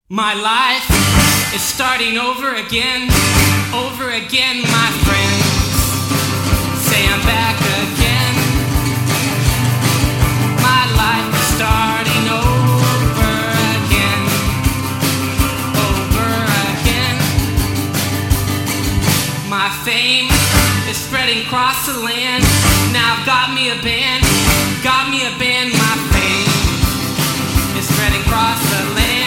My life is starting over again, my friends. Say I'm back again. My life is starting over again. My fame is spreading across the land. Now I've got me a band, my fame is spreading across the land.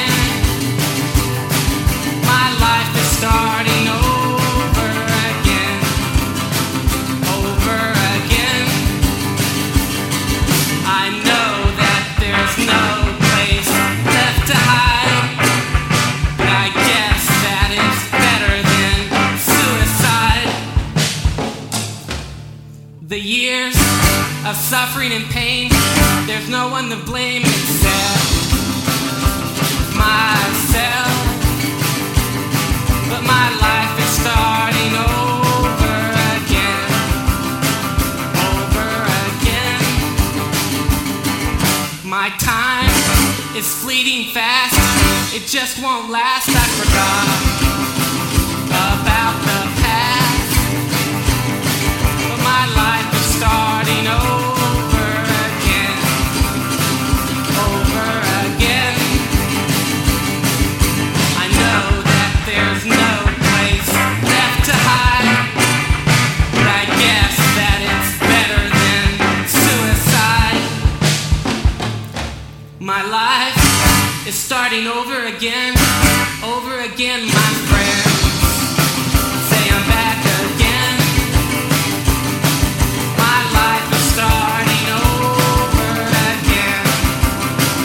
My life is starting over again. I know that there's no place left to hide, but I guess that is better than suicide. The years of suffering and pain, there's no one to blame except myself. But my life is starting over again. My time is fleeting fast, it just won't last. I forgot about the past, but my life is starting over again. I know that there's no place left to hide, but I guess that it's better than suicide. My life is starting over again, my friends. Say I'm back again. My life is starting over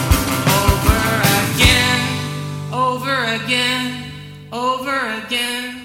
again. Over again.